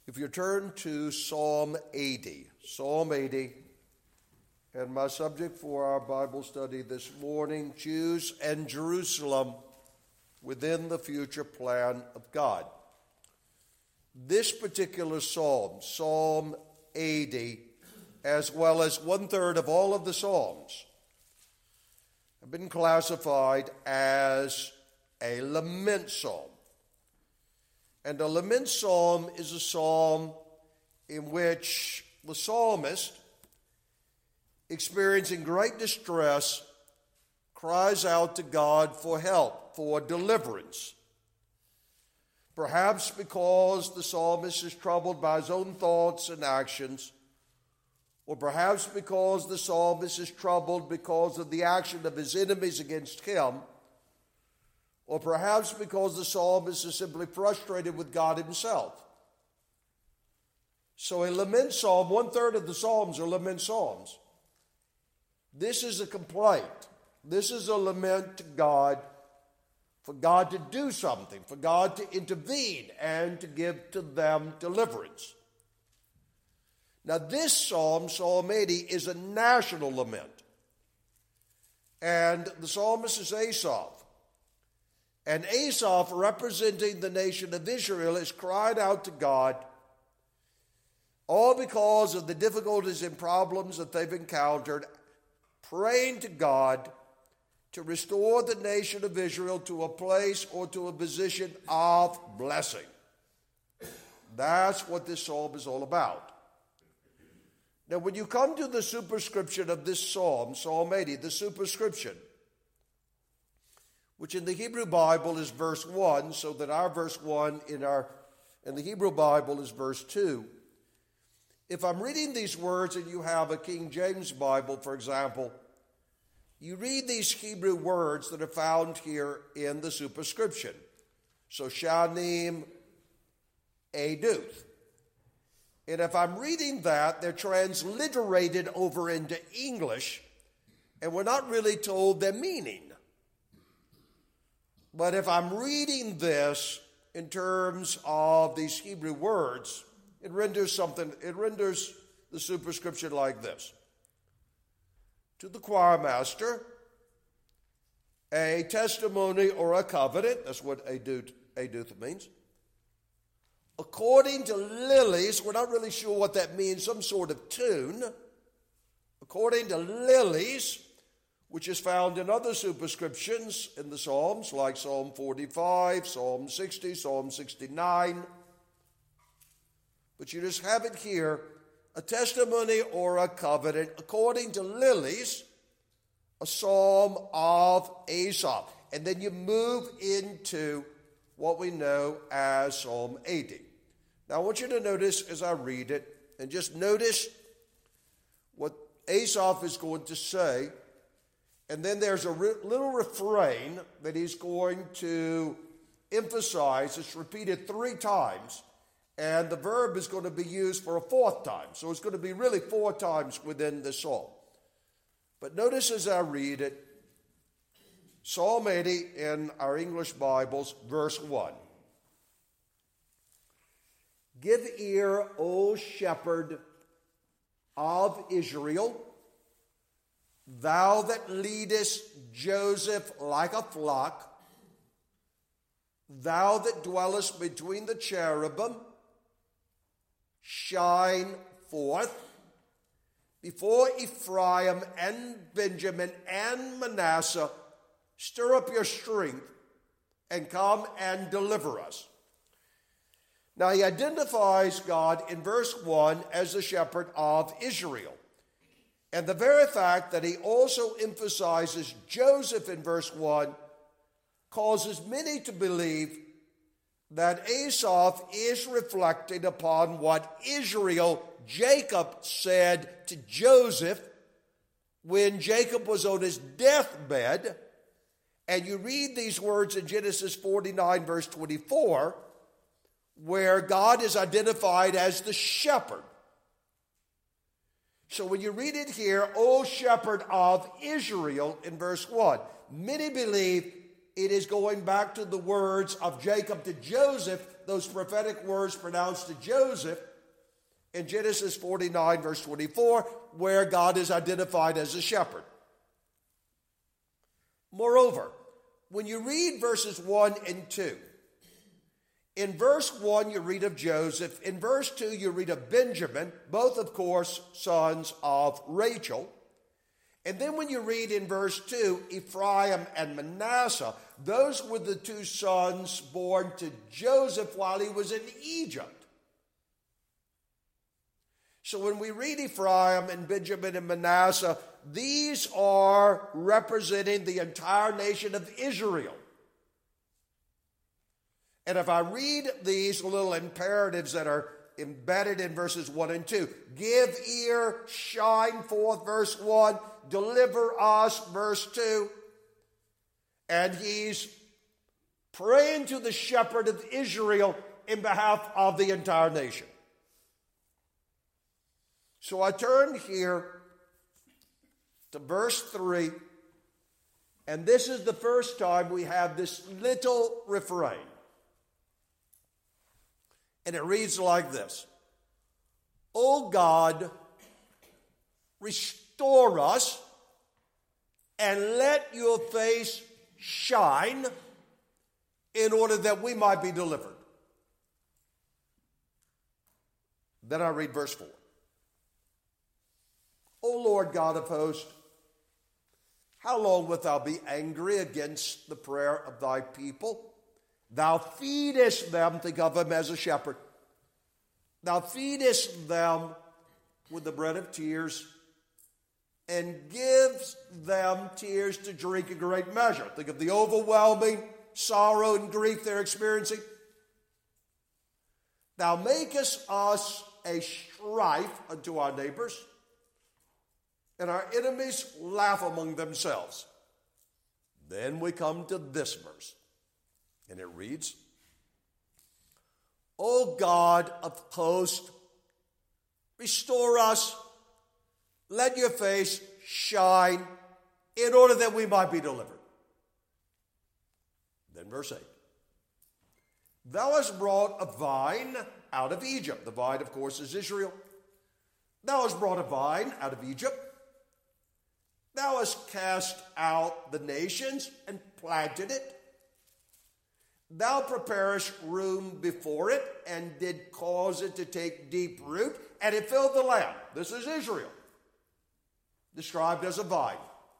If you turn to Psalm 80, and my subject for our Bible study this morning, Jews and Jerusalem within the future plan of God. This particular psalm, Psalm 80, as well as one-third of all of the psalms, have been classified as a lament psalm. And a lament psalm is a psalm in which the psalmist, experiencing great distress, cries out to God for help, for deliverance. Perhaps because the psalmist is troubled by his own thoughts and actions, or perhaps because the psalmist is troubled because of the action of his enemies against him, or perhaps because the psalmist is simply frustrated with God himself. So a lament psalm, one-third of the psalms are lament psalms. This is a complaint. This is a lament to God, for God to do something, for God to intervene and to give to them deliverance. Now this psalm, Psalm 80, is a national lament. And the psalmist is Asaph. And Asaph, representing the nation of Israel, has cried out to God, all because of the difficulties and problems that they've encountered, praying to God to restore the nation of Israel to a place or to a position of blessing. That's what this psalm is all about. Now, when you come to the superscription of this psalm, Psalm 80, the superscription, which in the Hebrew Bible is verse 1, so that our verse 1 in the Hebrew Bible is verse 2. If I'm reading these words and you have a King James Bible, for example, you read these Hebrew words that are found here in the superscription. So Shanim Eduth. And if I'm reading that, they're transliterated over into English, and we're not really told their meaning. But if I'm reading this in terms of these Hebrew words, it renders the superscription like this. To the choir master, a testimony or a covenant, that's what Eduth means. According to lilies, we're not really sure what that means, some sort of tune. According to lilies, which is found in other superscriptions in the Psalms, like Psalm 45, Psalm 60, Psalm 69. But you just have it here, a testimony or a covenant, according to lilies, a psalm of Asaph. And then you move into what we know as Psalm 80. Now I want you to notice as I read it, and just notice what Asaph is going to say. And then there's a little refrain that he's going to emphasize. It's repeated 3 times, and the verb is going to be used for a 4th time. So it's going to be really 4 times within the psalm. But notice as I read it, Psalm 80 in our English Bibles, verse 1. Give ear, O shepherd of Israel, thou that leadest Joseph like a flock, thou that dwellest between the cherubim, shine forth before Ephraim and Benjamin and Manasseh, stir up your strength and come and deliver us. Now he identifies God in verse 1 as the shepherd of Israel. And the very fact that he also emphasizes Joseph in verse 1 causes many to believe that Asaph is reflecting upon what Israel, Jacob, said to Joseph when Jacob was on his deathbed. And you read these words in Genesis 49, verse 24, where God is identified as the shepherd. So when you read it here, O shepherd of Israel, in verse 1, many believe it is going back to the words of Jacob to Joseph those prophetic words pronounced to Joseph in Genesis 49, verse 24, where God is identified as a shepherd. Moreover, when you read verses 1 and 2, in verse 1 you read of Joseph, in verse 2 you read of Benjamin, both of course sons of Rachel. And then when you read in verse 2, Ephraim and Manasseh, those were the two sons born to Joseph while he was in Egypt. So when we read Ephraim and Benjamin and Manasseh, these are representing the entire nation of Israel. And if I read these little imperatives that are embedded in verses 1 and 2, give ear, shine forth, verse 1, deliver us, verse 2, and he's praying to the shepherd of Israel in behalf of the entire nation. So I turn here to verse 3, and this is the first time we have this little refrain. And it reads like this: O God, restore us and let your face shine in order that we might be delivered. Then I read verse 4. O Lord God of hosts, how long wilt thou be angry against the prayer of thy people? Thou feedest them, think of him as a shepherd. Thou feedest them with the bread of tears and gives them tears to drink in great measure. Think of the overwhelming sorrow and grief they're experiencing. Thou makest us a strife unto our neighbors, and our enemies laugh among themselves. Then we come to this verse, and it reads, O God of hosts, restore us, let your face shine, in order that we might be delivered. Then verse 8. Thou hast brought a vine out of Egypt. The vine, of course, is Israel. Thou hast brought a vine out of Egypt. Thou hast cast out the nations and planted it. Thou preparest room before it and did cause it to take deep root, and it filled the land. This is Israel, described as a vine.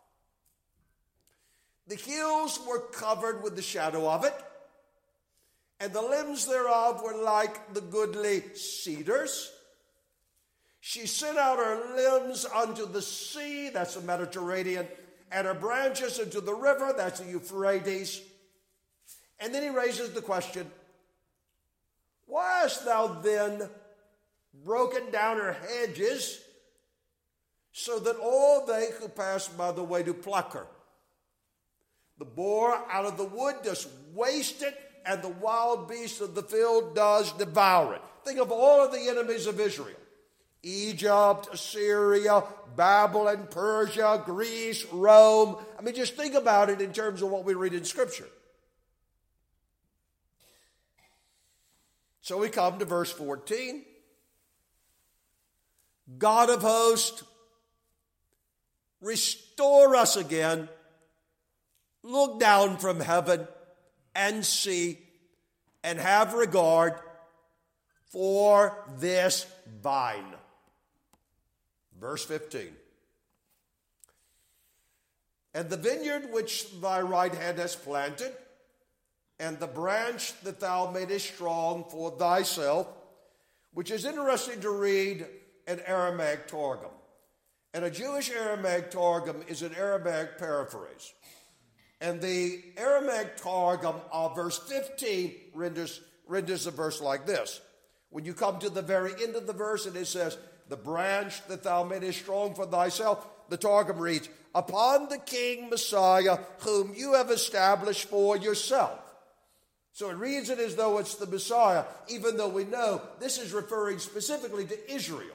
The hills were covered with the shadow of it, and the limbs thereof were like the goodly cedars. She sent out her limbs unto the sea, that's the Mediterranean, and her branches into the river, that's the Euphrates. And then he raises the question, why hast thou then broken down her hedges, so that all they who pass by the way do pluck her? The boar out of the wood does waste it, and the wild beast of the field does devour it. Think of all of the enemies of Israel. Egypt, Assyria, Babylon, Persia, Greece, Rome. I mean, just think about it in terms of what we read in Scripture. So we come to verse 14. God of hosts, restore us again. Look down from heaven and see and have regard for this vine. Verse 15. And the vineyard which thy right hand has planted, and the branch that thou madest strong for thyself, which is interesting to read in Aramaic Targum. And a Jewish Aramaic Targum is an Aramaic paraphrase. And the Aramaic Targum of verse 15 renders the verse like this. When you come to the very end of the verse and it says, the branch that thou madest strong for thyself, the Targum reads, upon the King Messiah whom you have established for yourself. So it reads it as though it's the Messiah, even though we know this is referring specifically to Israel.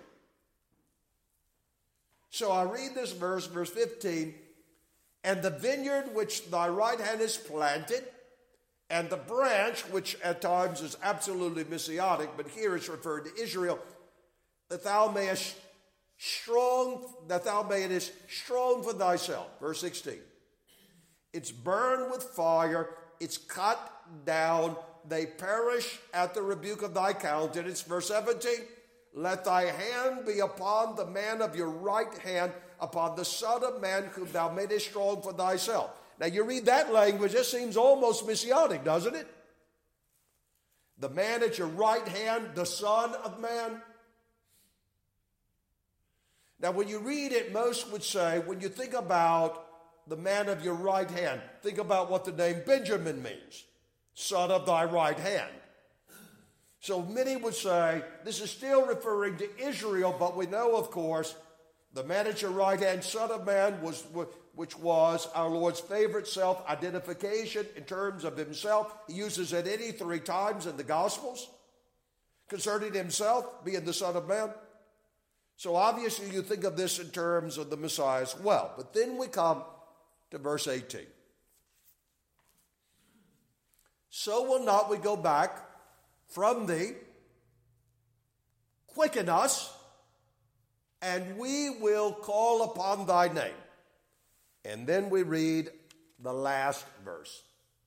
So I read this verse, verse 15, and the vineyard which thy right hand has planted, And the branch, which at times is absolutely messianic, but here it's referred to Israel, that thou mayest strong for thyself. Verse 16. It's burned with fire, it's cut down, they perish at the rebuke of thy countenance. Verse 17. Let thy hand be upon the man of your right hand, upon the Son of Man whom thou madest strong for thyself. Now you read that language, it seems almost messianic, doesn't it? The man at your right hand, the Son of Man. Now when you read it, most would say, when you think about the man of your right hand, think about what the name Benjamin means. Son of thy right hand. So many would say, this is still referring to Israel, but we know, of course, the man at your right hand, Son of Man, which was our Lord's favorite self-identification in terms of himself. He uses it 83 times in the Gospels concerning himself being the Son of Man. So obviously you think of this in terms of the Messiah as well. But then we come to verse 18. So will not we go back from thee, quicken us, and we will call upon thy name. And then we read the last verse.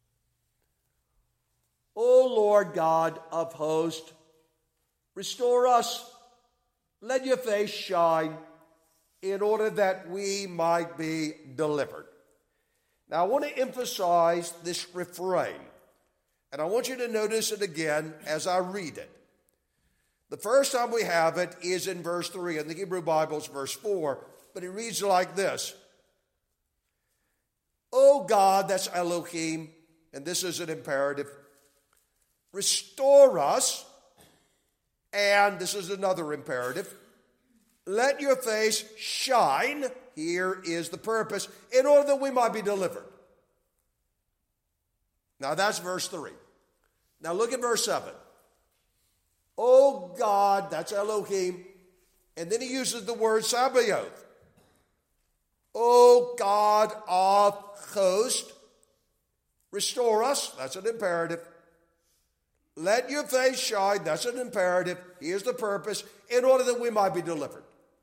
O Lord God of hosts, restore us, let your face shine, in order that we might be delivered. Now I want to emphasize this refrain, and I want you to notice it again as I read it. The first time we have it is in verse 3. In the Hebrew Bible, it's verse 4. But it reads like this. O God, that's Elohim, and this is an imperative. Restore us, and this is another imperative. Let your face shine, here is the purpose, in order that we might be delivered. Now that's verse 3. Now look at verse 7. O God, that's Elohim. And then he uses the word Sabaoth. O God of hosts, restore us, that's an imperative. Let your face shine, that's an imperative. Here's the purpose, in order that we might be delivered.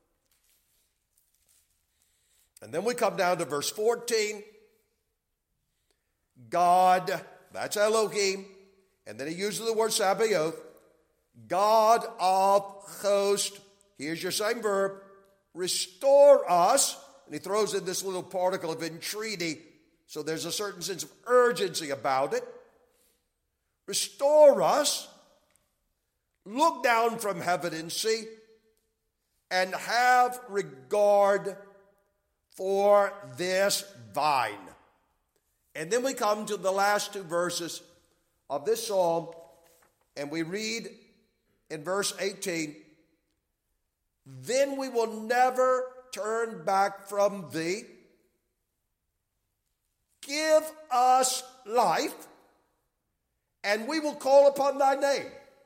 And then we come down to verse 14. God, that's Elohim. And then he uses the word Sabaoth. God of hosts, here's your same verb, restore us. And he throws in this little particle of entreaty, so there's a certain sense of urgency about it. Restore us, look down from heaven and see, and have regard for this vine. And then we come to the last two verses of this psalm, and we read in verse 18, then we will never turn back from thee. Give us life, and we will call upon thy name.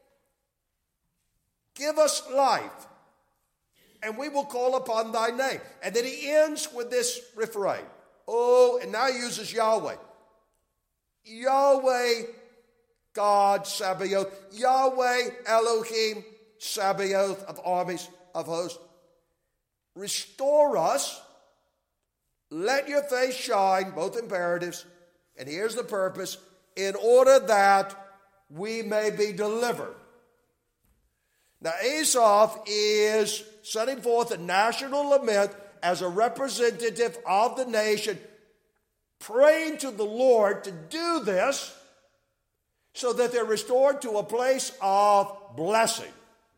Give us life, and we will call upon thy name. And then he ends with this refrain. Oh, and now he uses Yahweh. Yahweh, God, Sabaoth. Yahweh, Elohim, Sabaoth of armies, of hosts. Restore us. Let your face shine, both imperatives. And here's the purpose, in order that we may be delivered. Now, Asaph is setting forth a national lament as a representative of the nation, praying to the Lord to do this so that they're restored to a place of blessing.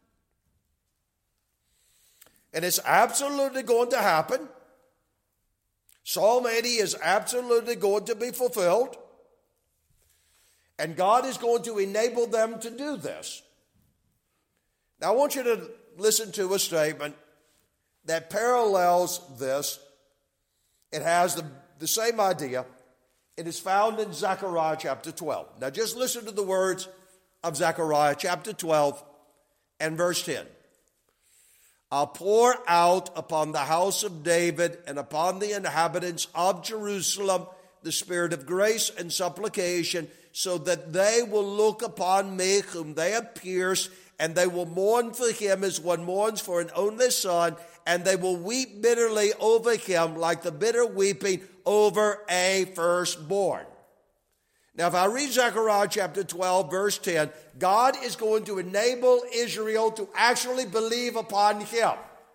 And it's absolutely going to happen. Psalm 80 is absolutely going to be fulfilled. And God is going to enable them to do this. Now I want you to listen to a statement that parallels this. It has the same idea. It is found in Zechariah chapter 12. Now just listen to the words of Zechariah chapter 12 and verse 10. I'll pour out upon the house of David and upon the inhabitants of Jerusalem the spirit of grace and supplication, so that they will look upon me whom they have pierced, and they will mourn for him as one mourns for an only son, and they will weep bitterly over him like the bitter weeping over a firstborn. Now, if I read Zechariah chapter 12, verse 10, God is going to enable Israel to actually believe upon him.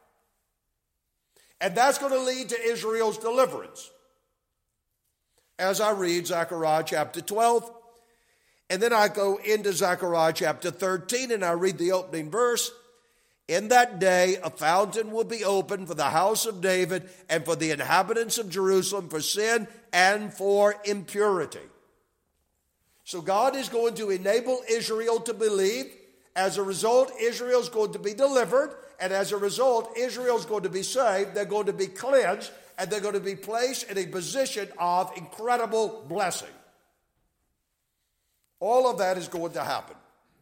And that's going to lead to Israel's deliverance. As I read Zechariah chapter 12, and then I go into Zechariah chapter 13, and I read the opening verse. In that day, a fountain will be opened for the house of David and for the inhabitants of Jerusalem for sin and for impurity. So God is going to enable Israel to believe. As a result, Israel is going to be delivered. And as a result, Israel is going to be saved. They're going to be cleansed. And they're going to be placed in a position of incredible blessing. All of that is going to happen.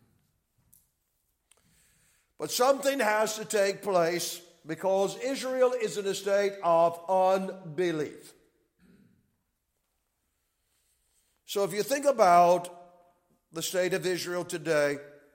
But something has to take place because Israel is in a state of unbelief. So if you think about the state of Israel today,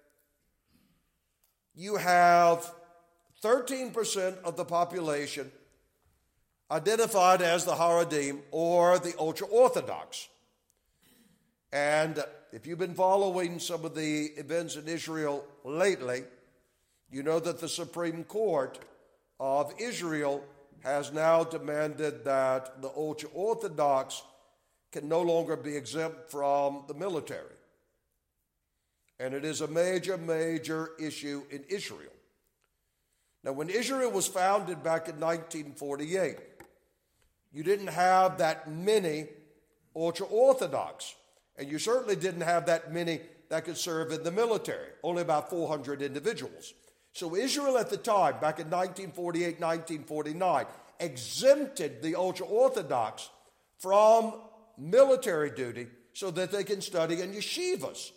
you have 13% of the population identified as the Haredim or the ultra-Orthodox. And if you've been following some of the events in Israel lately, you know that the Supreme Court of Israel has now demanded that the ultra-Orthodox can no longer be exempt from the military. And it is a major, major issue in Israel. Now, when Israel was founded back in 1948, you didn't have that many ultra-Orthodox. And you certainly didn't have that many that could serve in the military, only about 400 individuals. So Israel at the time, back in 1948, 1949, exempted the ultra-Orthodox from military duty so that they can study in yeshivas.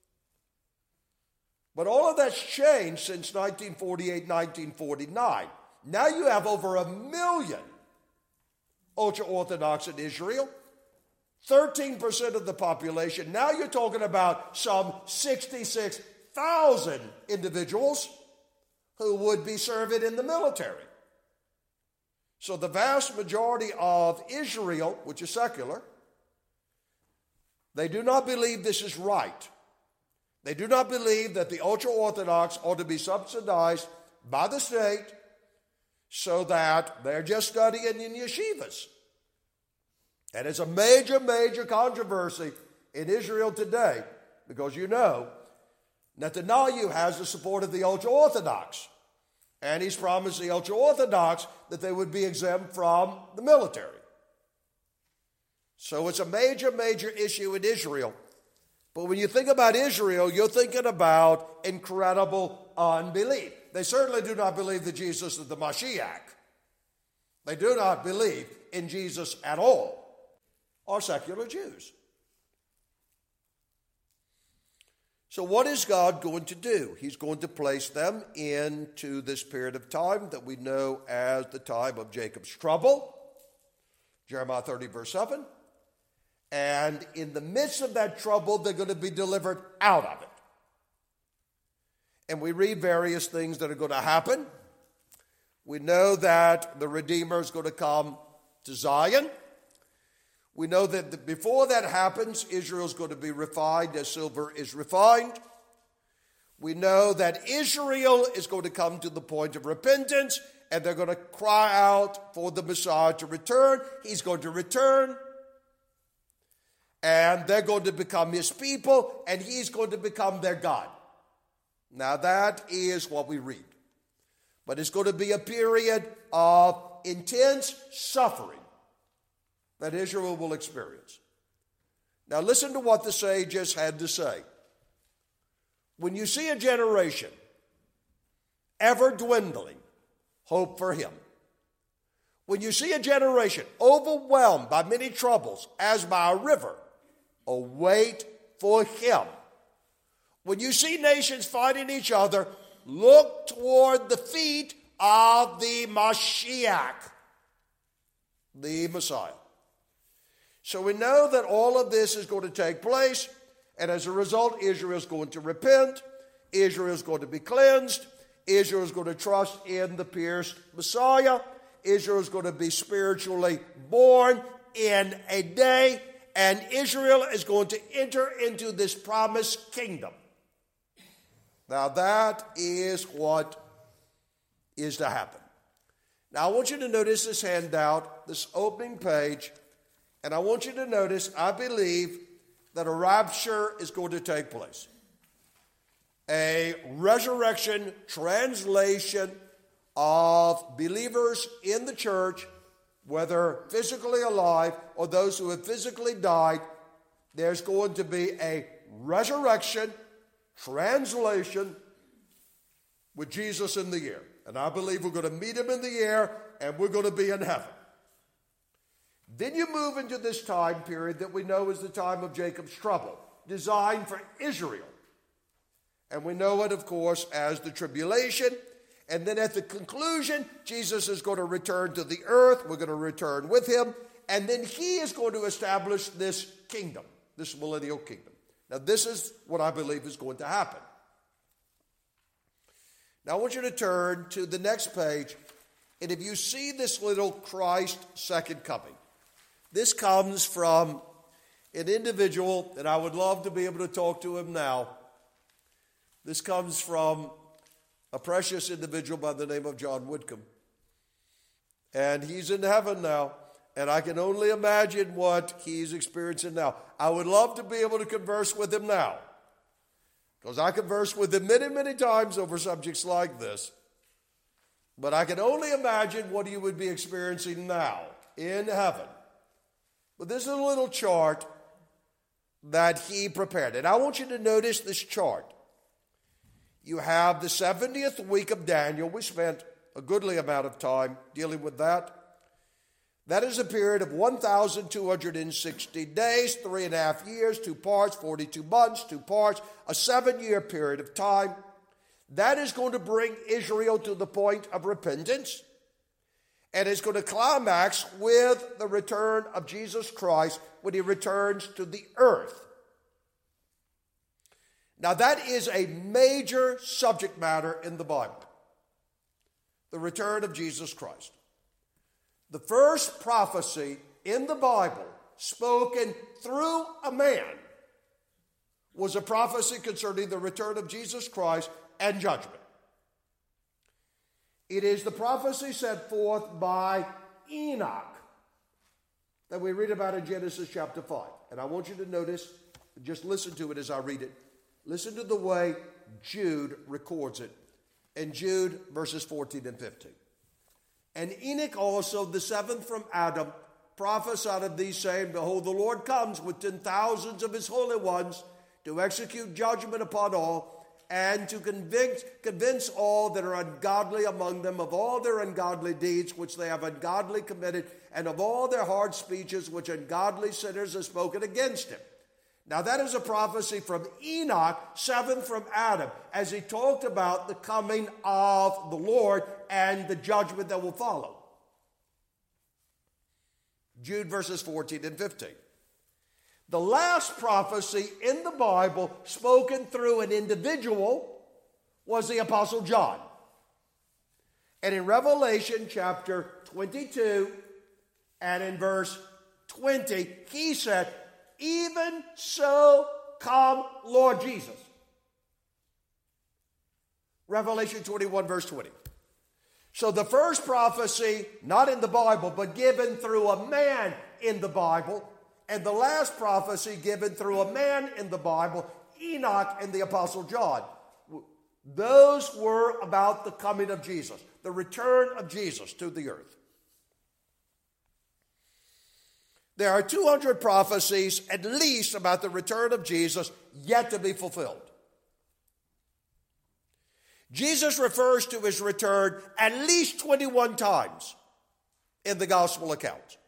But all of that's changed since 1948, 1949. Now you have over 1 million ultra-Orthodox in Israel, 13% of the population. Now you're talking about some 66,000 individuals who would be serving in the military. So the vast majority of Israel, which is secular, they do not believe this is right. They do not believe that the ultra-Orthodox ought to be subsidized by the state so that they're just studying in yeshivas. And it's a major, major controversy in Israel today because you know Netanyahu has the support of the ultra-Orthodox. And he's promised the ultra-Orthodox that they would be exempt from the military. So it's a major, major issue in Israel. But when you think about Israel, you're thinking about incredible unbelief. They certainly do not believe that Jesus is the Mashiach. They do not believe in Jesus at all, are secular Jews. So what is God going to do? He's going to place them into this period of time that we know as the time of Jacob's trouble, Jeremiah 30, verse 7. And in the midst of that trouble, they're going to be delivered out of it. And we read various things that are going to happen. We know that the Redeemer is going to come to Zion. We know that before that happens, Israel is going to be refined as silver is refined. We know that Israel is going to come to the point of repentance, and they're going to cry out for the Messiah to return. He's going to return. And they're going to become his people, and he's going to become their God. Now that is what we read. But it's going to be a period of intense suffering that Israel will experience. Now listen to what the sages had to say. When you see a generation ever dwindling, hope for him. When you see a generation overwhelmed by many troubles as by a river, await for him. When you see nations fighting each other, look toward the feet of the Mashiach, the Messiah. So we know that all of this is going to take place, And as a result, Israel is going to repent. Israel is going to be cleansed. Israel is going to trust in the pierced Messiah. Israel is going to be spiritually born in a day. And Israel is going to enter into this promised kingdom. Now that is what is to happen. Now I want you to notice this handout, this opening page. And I want you to notice, I believe that a rapture is going to take place. A resurrection translation of believers in the church, whether physically alive or those who have physically died. There's going to be a resurrection translation with Jesus in the air. And I believe we're going to meet him in the air and we're going to be in heaven. Then you move into this time period that we know is the time of Jacob's trouble, designed for Israel. And we know it, of course, as the tribulation. And then at the conclusion, Jesus is going to return to the earth. We're going to return with him. And then he is going to establish this kingdom, this millennial kingdom. Now, this is what I believe is going to happen. Now, I want you to turn to the next page. And if you see this little Christ second coming, this comes from an individual, and I would love to be able to talk to him now. This comes from a precious individual by the name of John Whitcomb. And he's in heaven now, and I can only imagine what he's experiencing now. I would love to be able to converse with him now, because I converse with him many, many times over subjects like this. But I can only imagine what he would be experiencing now in heaven. But this is a little chart that he prepared. And I want you to notice this chart. You have the 70th week of Daniel. We spent a goodly amount of time dealing with that. That is a period of 1,260 days, 3.5 years, 2 parts, 42 months, 2 parts, a 7-year period of time. That is going to bring Israel to the point of repentance. And it's going to climax with the return of Jesus Christ when he returns to the earth. Now that is a major subject matter in the Bible. The return of Jesus Christ. The first prophecy in the Bible spoken through a man was a prophecy concerning the return of Jesus Christ and judgment. It is the prophecy set forth by Enoch that we read about in Genesis chapter 5. And I want you to notice, just listen to it as I read it. Listen to the way Jude records it in Jude verses 14 and 15. And Enoch also, the seventh from Adam, prophesied of these, saying, Behold, the Lord comes with 10,000s of his holy ones to execute judgment upon all, and to convince all that are ungodly among them of all their ungodly deeds which they have ungodly committed, and of all their hard speeches which ungodly sinners have spoken against him. Now that is a prophecy from Enoch, seventh from Adam, as he talked about the coming of the Lord and the judgment that will follow. Jude verses 14 and 15. The last prophecy in the Bible spoken through an individual was the Apostle John. And in Revelation chapter 22 and in verse 20, he said, Even so come Lord Jesus. Revelation 21 verse 20. So the first prophecy, not in the Bible, but given through a man in the Bible, and the last prophecy given through a man in the Bible, Enoch and the Apostle John. Those were about the coming of Jesus, the return of Jesus to the earth. There are 200 prophecies at least about the return of Jesus yet to be fulfilled. Jesus refers to his return at least 21 times in the gospel accounts.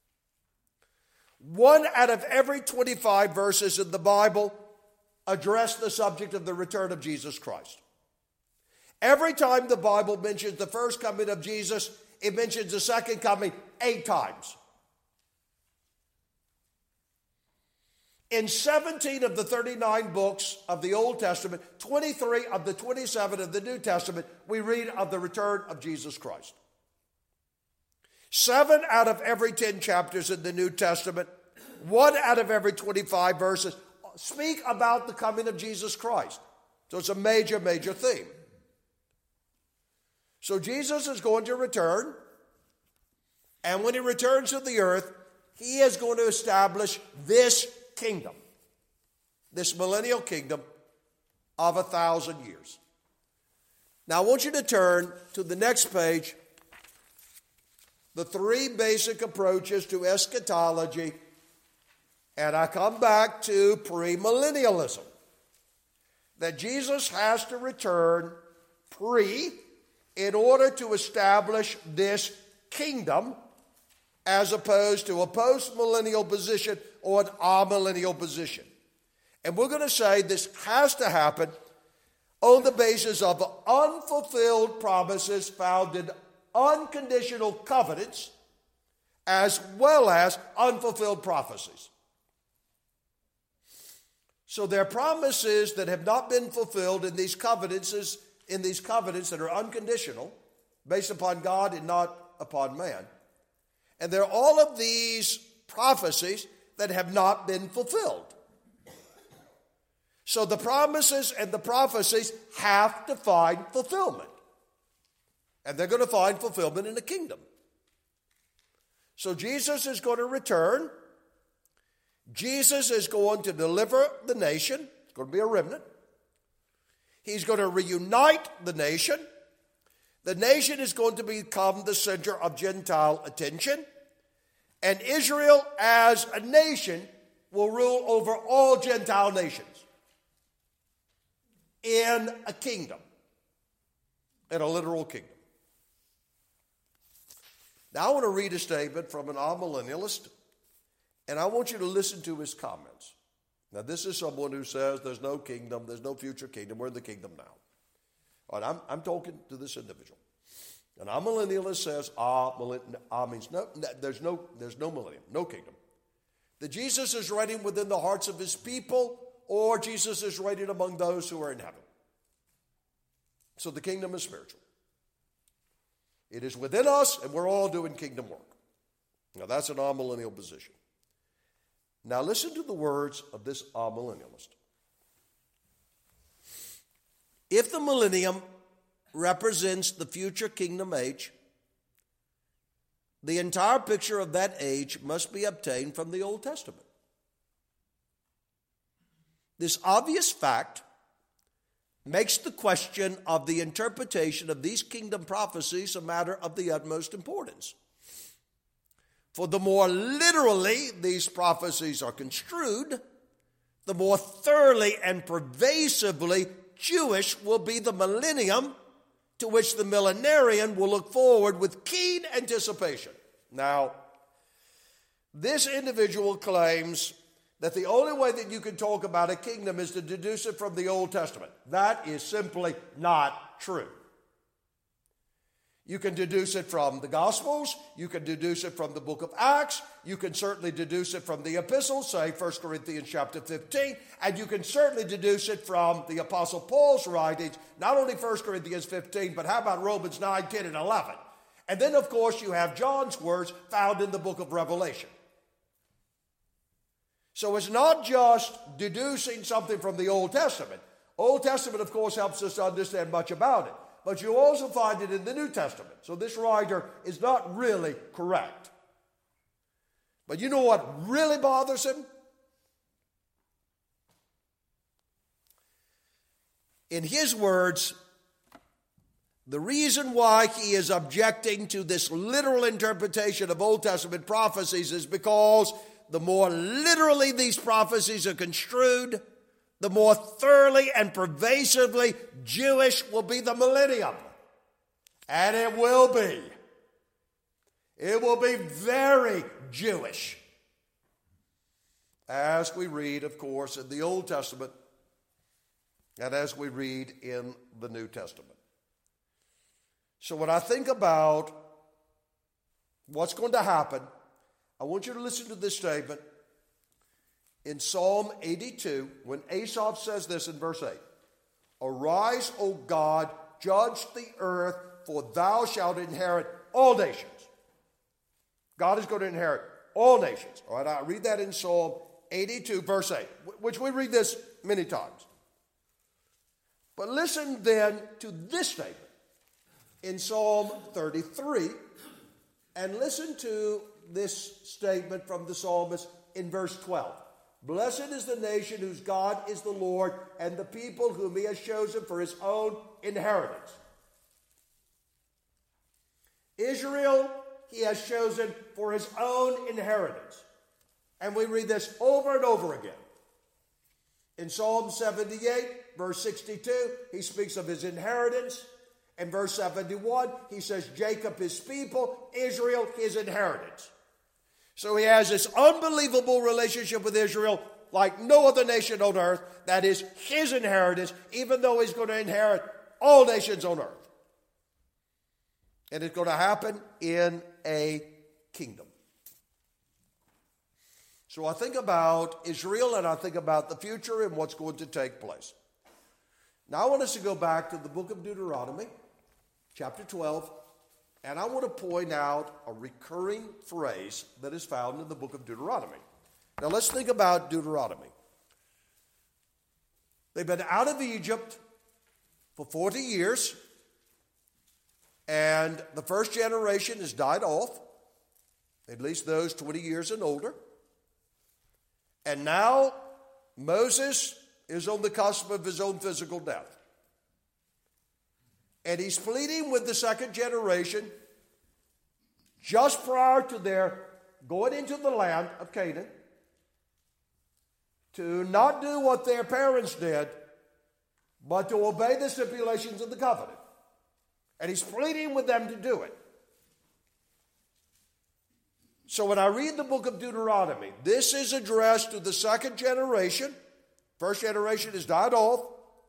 1 out of every 25 verses in the Bible address the subject of the return of Jesus Christ. Every time the Bible mentions the first coming of Jesus, it mentions the second coming 8 times. In 17 of the 39 books of the Old Testament, 23 of the 27 of the New Testament, we read of the return of Jesus Christ. 7 out of every 10 chapters in the New Testament, 1 out of every 25 verses speak about the coming of Jesus Christ. So it's a major, major theme. So Jesus is going to return, and when he returns to the earth, he is going to establish this kingdom, this millennial kingdom of 1,000 years. Now I want you to turn to the next page, the 3 basic approaches to eschatology, and I come back to premillennialism. That Jesus has to return in order to establish this kingdom, as opposed to a post-millennial position or an amillennial position. And we're going to say this has to happen on the basis of unfulfilled promises found in unconditional covenants, as well as unfulfilled prophecies. So there are promises that have not been fulfilled in these covenants that are unconditional, based upon God and not upon man. And there are all of these prophecies that have not been fulfilled. So the promises and the prophecies have to find fulfillment. And they're going to find fulfillment in the kingdom. So Jesus is going to return. Jesus is going to deliver the nation. It's going to be a remnant. He's going to reunite the nation. The nation is going to become the center of Gentile attention. And Israel as a nation will rule over all Gentile nations in a kingdom, in a literal kingdom. Now I want to read a statement from an amillennialist, and I want you to listen to his comments. Now this is someone who says there's no kingdom, there's no future kingdom, we're in the kingdom now. All right, I'm talking to this individual. An amillennialist says, means no, there's no millennium, no kingdom. That Jesus is reigning within the hearts of his people, or Jesus is reigning among those who are in heaven. So the kingdom is spiritual. It is within us, and we're all doing kingdom work. Now that's an amillennial position. Now listen to the words of this amillennialist. If the millennium represents the future kingdom age, the entire picture of that age must be obtained from the Old Testament. This obvious fact makes the question of the interpretation of these kingdom prophecies a matter of the utmost importance. For the more literally these prophecies are construed, the more thoroughly and pervasively Jewish will be the millennium, to which the millenarian will look forward with keen anticipation. Now, this individual claims that the only way that you can talk about a kingdom is to deduce it from the Old Testament. That is simply not true. You can deduce it from the Gospels. You can deduce it from the book of Acts. You can certainly deduce it from the epistles, say 1 Corinthians chapter 15. And you can certainly deduce it from the Apostle Paul's writings, not only 1 Corinthians 15, but how about Romans 9, 10, and 11? And then, of course, you have John's words found in the book of Revelation. So it's not just deducing something from the Old Testament. Old Testament, of course, helps us to understand much about it. But you also find it in the New Testament. So this writer is not really correct. But you know what really bothers him? In his words, the reason why he is objecting to this literal interpretation of Old Testament prophecies is because the more literally these prophecies are construed, the more thoroughly and pervasively Jewish will be the millennium. And it will be. It will be very Jewish. As we read, of course, in the Old Testament and as we read in the New Testament. So when I think about what's going to happen, I want you to listen to this statement. in Psalm 82 when Asaph says this in verse 8. Arise, O God, judge the earth, for thou shalt inherit all nations. God is going to inherit all nations. All right, I read that in Psalm 82, verse 8, which we read this many times. But listen then to this statement in Psalm 33, and listen to this statement from the psalmist in verse 12. Blessed is the nation whose God is the Lord, and the people whom he has chosen for his own inheritance. Israel he has chosen for his own inheritance. And we read this over and over again. In Psalm 78, verse 62, he speaks of his inheritance. In verse 71, he says Jacob his people, Israel his inheritance. So he has this unbelievable relationship with Israel like no other nation on earth. That is his inheritance, even though he's going to inherit all nations on earth. And it's going to happen in a kingdom. So I think about Israel and I think about the future and what's going to take place. Now I want us to go back to the book of Deuteronomy, chapter 12, and I want to point out a recurring phrase that is found in the book of Deuteronomy. Now let's think about Deuteronomy. They've been out of Egypt for 40 years, and the first generation has died off, at least those 20 years and older. And now Moses is on the cusp of his own physical death. And he's pleading with the second generation just prior to their going into the land of Canaan to not do what their parents did, but to obey the stipulations of the covenant. And he's pleading with them to do it. So when I read the book of Deuteronomy, this is addressed to the second generation. First generation has died off.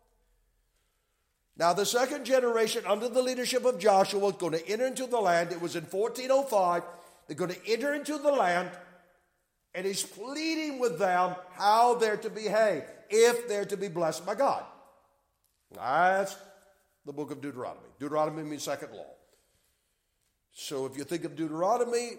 Now the second generation, under the leadership of Joshua, is going to enter into the land. It was in 1405. They're going to enter into the land, and he's pleading with them how they're to behave if they're to be blessed by God. That's the book of Deuteronomy. Deuteronomy means second law. So if you think of Deuteronomy,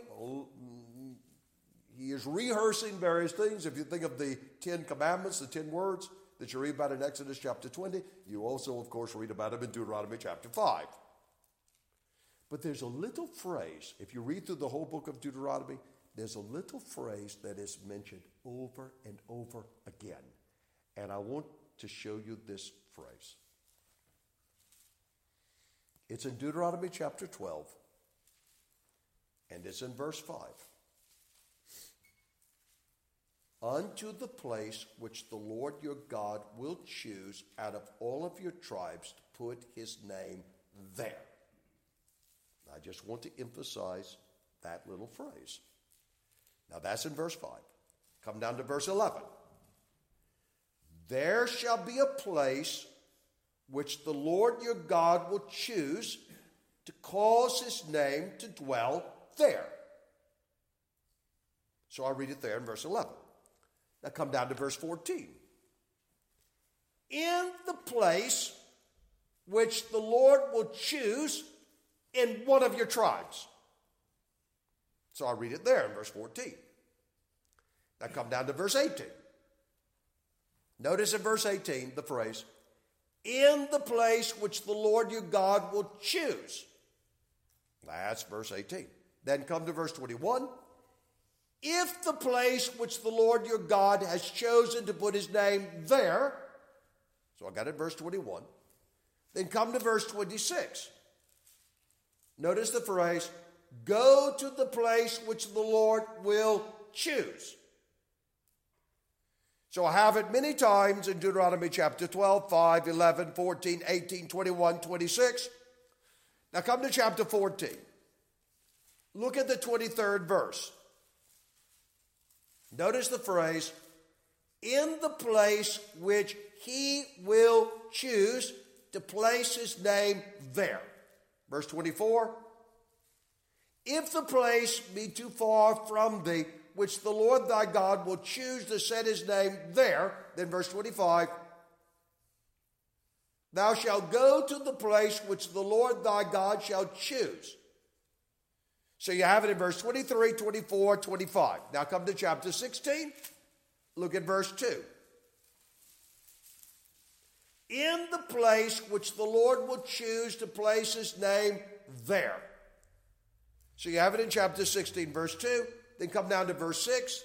he is rehearsing various things. If you think of the 10 commandments, the 10 words that you read about in Exodus chapter 20, you also, of course, read about them in Deuteronomy chapter 5. But there's a little phrase, if you read through the whole book of Deuteronomy, there's a little phrase that is mentioned over and over again. And I want to show you this phrase. It's in Deuteronomy chapter 12, and it's in verse 5. Unto the place which the Lord your God will choose out of all of your tribes to put his name there. I just want to emphasize that little phrase. Now that's in verse 5. Come down to verse 11. There shall be a place which the Lord your God will choose to cause his name to dwell there. So I'll read it there in verse 11. Now come down to verse 14. In the place which the Lord will choose in one of your tribes. So I'll read it there in verse 14. Now come down to verse 18. Notice in verse 18 the phrase, in the place which the Lord your God will choose. That's verse 18. Then come to verse 21. If the place which the Lord your God has chosen to put his name there, so I got it verse 21, then come to verse 26. Notice the phrase, go to the place which the Lord will choose. So I have it many times in Deuteronomy chapter 12, 5, 11, 14, 18, 21, 26. Now come to chapter 14. Look at the 23rd verse. Notice the phrase, in the place which he will choose to place his name there. Verse 24, if the place be too far from thee, which the Lord thy God will choose to set his name there. Then verse 25, thou shalt go to the place which the Lord thy God shall choose. So you have it in verse 23, 24, 25. Now come to chapter 16. Look at verse 2. In the place which the Lord will choose to place his name there. So you have it in chapter 16, verse 2. Then come down to verse 6.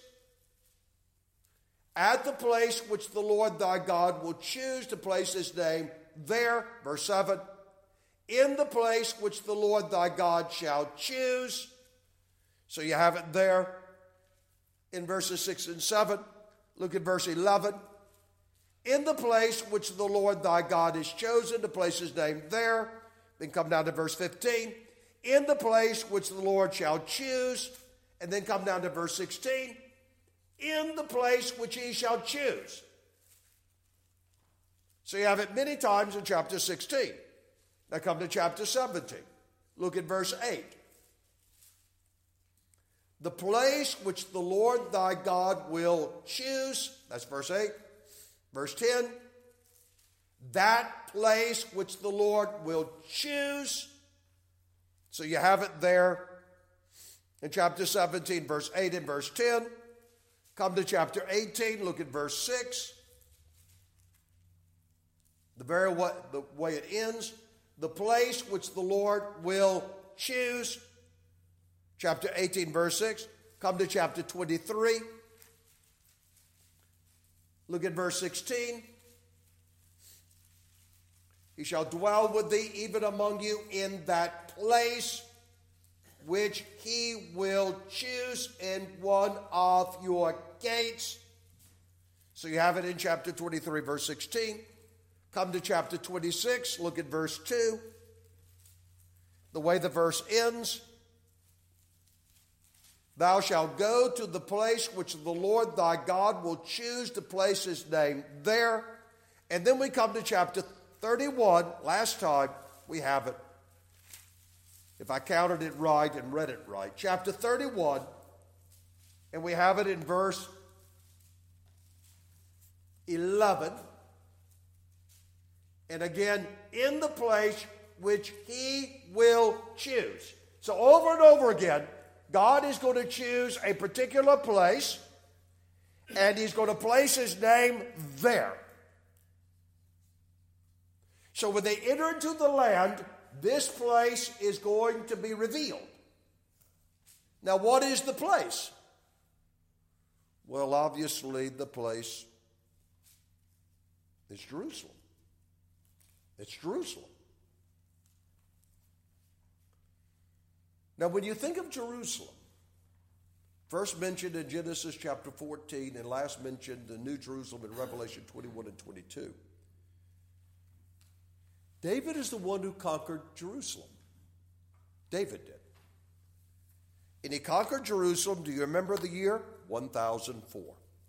At the place which the Lord thy God will choose to place his name there. Verse 7. In the place which the Lord thy God shall choose. So you have it there in verses 6 and 7. Look at verse 11. In the place which the Lord thy God has chosen to place his name there. Then come down to verse 15. In the place which the Lord shall choose. And then come down to verse 16. In the place which he shall choose. So you have it many times in chapter 16. Now come to chapter 17. Look at verse 8. The place which the Lord thy God will choose. That's verse 8. Verse 10. That place which the Lord will choose. So you have it there in chapter 17, verse 8 and verse 10. Come to chapter 18, look at verse 6. The way it ends. The place which the Lord will choose. Chapter 18, verse 6. Come to chapter 23. Look at verse 16. He shall dwell with thee even among you in that place which he will choose in one of your gates. So you have it in chapter 23, verse 16. Come to chapter 26, look at verse 2. The way the verse ends. Thou shalt go to the place which the Lord thy God will choose to place his name there. And then we come to chapter 31. Last time we have it. If I counted it right and read it right. Chapter 31. And we have it in verse 11. And again, in the place which he will choose. So over and over again, God is going to choose a particular place, and he's going to place his name there. So when they enter into the land, this place is going to be revealed. Now, what is the place? Well, obviously, the place is Jerusalem. It's Jerusalem. Now, when you think of Jerusalem, first mentioned in Genesis chapter 14 and last mentioned the New Jerusalem in Revelation 21 and 22, David is the one who conquered Jerusalem. David did. And he conquered Jerusalem, do you remember the year? 1004.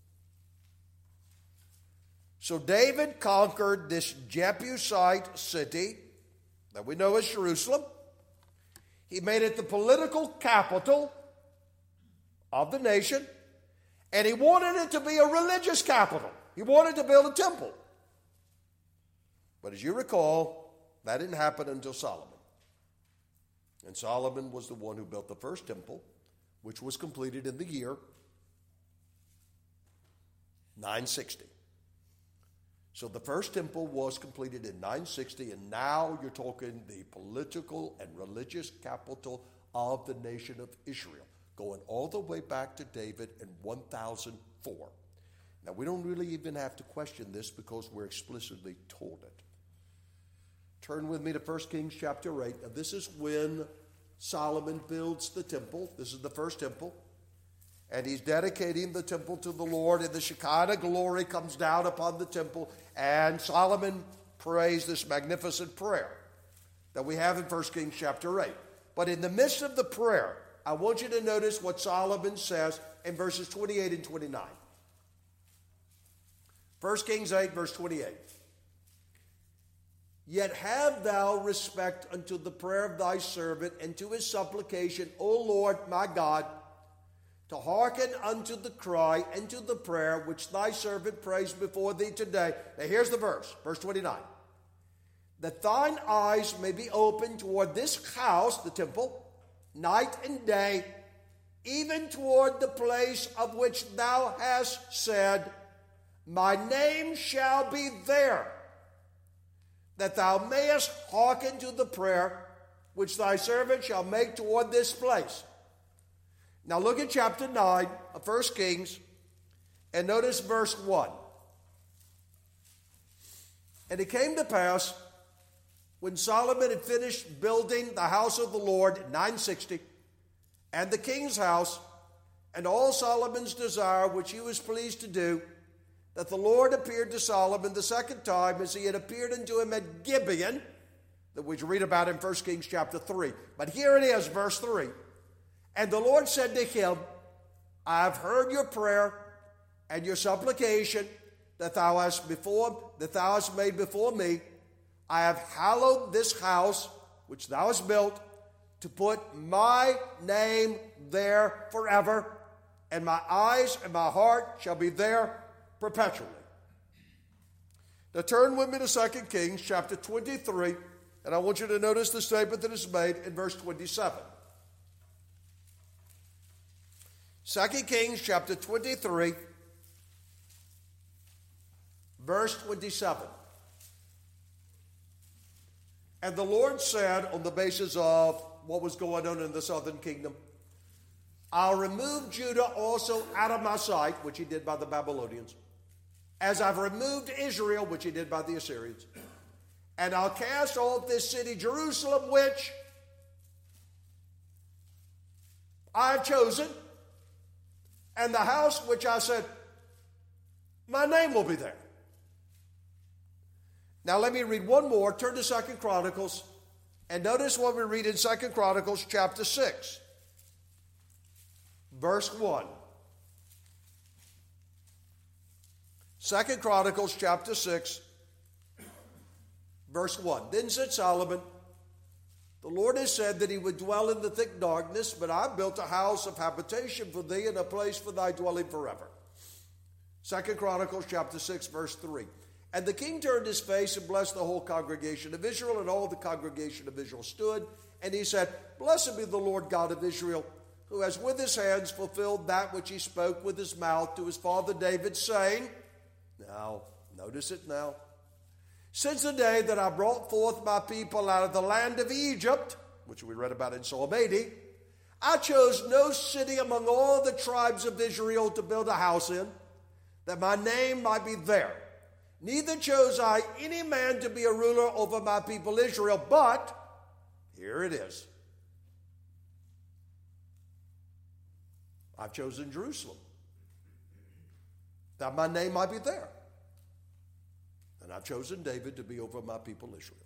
So David conquered this Jebusite city that we know as Jerusalem. He made it the political capital of the nation, and he wanted it to be a religious capital. He wanted to build a temple. But as you recall, that didn't happen until Solomon. And Solomon was the one who built the first temple, which was completed in the year 960. So the first temple was completed in 960, and now you're talking the political and religious capital of the nation of Israel, going all the way back to David in 1004. Now, we don't really even have to question this because we're explicitly told it. Turn with me to 1 Kings chapter 8. Now, this is when Solomon builds the temple. This is the first temple. And he's dedicating the temple to the Lord, and the Shekinah glory comes down upon the temple, and Solomon prays this magnificent prayer that we have in 1 Kings chapter 8. But in the midst of the prayer, I want you to notice what Solomon says in verses 28 and 29. 1 Kings 8, verse 28. Yet have thou respect unto the prayer of thy servant and to his supplication, O Lord my God, to hearken unto the cry and to the prayer which thy servant prays before thee today. Now here's the verse, verse 29. That thine eyes may be open toward this house, the temple, night and day, even toward the place of which thou hast said, my name shall be there, that thou mayest hearken to the prayer which thy servant shall make toward this place. Now look at chapter 9 of 1 Kings and notice verse 1. And it came to pass, when Solomon had finished building the house of the Lord in 960, and the king's house, and all Solomon's desire which he was pleased to do, that the Lord appeared to Solomon the second time as he had appeared unto him at Gibeon, that we read about in 1 Kings chapter 3. But here it is, verse 3. And the Lord said to him, I have heard your prayer and your supplication that thou hast made before me. I have hallowed this house which thou hast built to put my name there forever, and my eyes and my heart shall be there perpetually. Now turn with me to 2 Kings chapter 23, and I want you to notice the statement that is made in verse 27. 2 Kings chapter 23, verse 27. And the Lord said, on the basis of what was going on in the southern kingdom, I'll remove Judah also out of my sight, which he did by the Babylonians, as I've removed Israel, which he did by the Assyrians. And I'll cast off this city, Jerusalem, which I have chosen, and the house which I said, my name will be there. Now let me read one more. Turn to 2 Chronicles and notice what we read in 2 Chronicles chapter 6, verse 1. 2 Chronicles chapter 6, verse 1. Then said Solomon, the Lord has said that he would dwell in the thick darkness, but I built a house of habitation for thee and a place for thy dwelling forever. 2 Chronicles chapter 6, verse 3. And the king turned his face and blessed the whole congregation of Israel, and all the congregation of Israel stood. And he said, blessed be the Lord God of Israel, who has with his hands fulfilled that which he spoke with his mouth to his father David, saying, now, notice it now. Since the day that I brought forth my people out of the land of Egypt, which we read about in Psalm 80, I chose no city among all the tribes of Israel to build a house in, that my name might be there. Neither chose I any man to be a ruler over my people Israel, but, here it is, I've chosen Jerusalem, that my name might be there. And I've chosen David to be over my people Israel.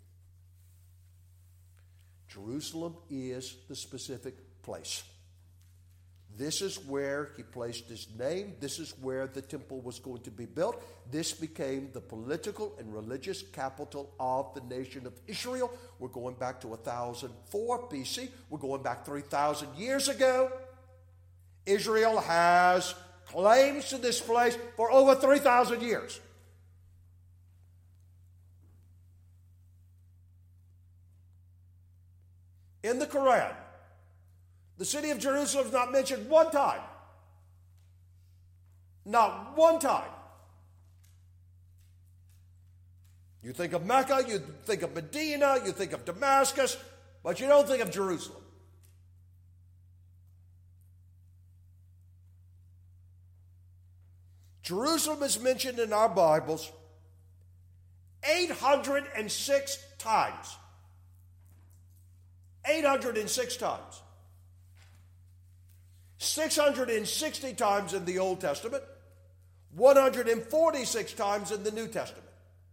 Jerusalem is the specific place. This is where he placed his name. This is where the temple was going to be built. This became the political and religious capital of the nation of Israel. We're going back to 1004 BC. We're going back 3,000 years ago. Israel has claims to this place for over 3,000 years. In the Quran, the city of Jerusalem is not mentioned one time. Not one time. You think of Mecca, you think of Medina, you think of Damascus, but you don't think of Jerusalem. Jerusalem is mentioned in our Bibles 806 times. 806 times. 660 times in the Old Testament, 146 times in the New Testament.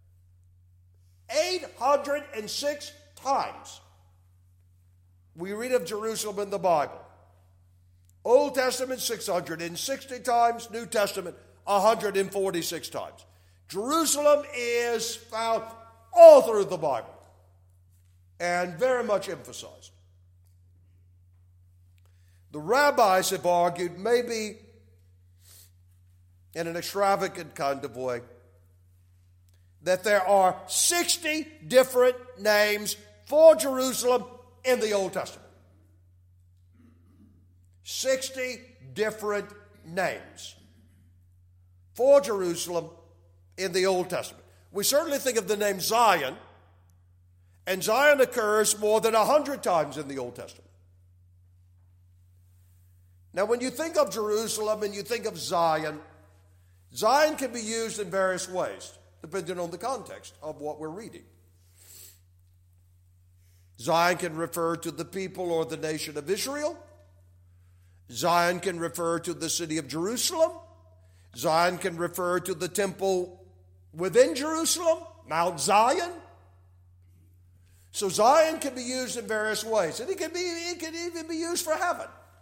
806 times we read of Jerusalem in the Bible. Old Testament 660 times, New Testament 146 times. Jerusalem is found all through the Bible and very much emphasized. The rabbis have argued, maybe in an extravagant kind of way, that there are 60 different names for Jerusalem in the Old Testament. 60 different names for Jerusalem in the Old Testament. We certainly think of the name Zion, and Zion occurs more than 100 times in the Old Testament. Now, when you think of Jerusalem and you think of Zion, Zion can be used in various ways, depending on the context of what we're reading. Zion can refer to the people or the nation of Israel. Zion can refer to the city of Jerusalem. Zion can refer to the temple within Jerusalem, Mount Zion. So Zion can be used in various ways. And it can even be used for heaven,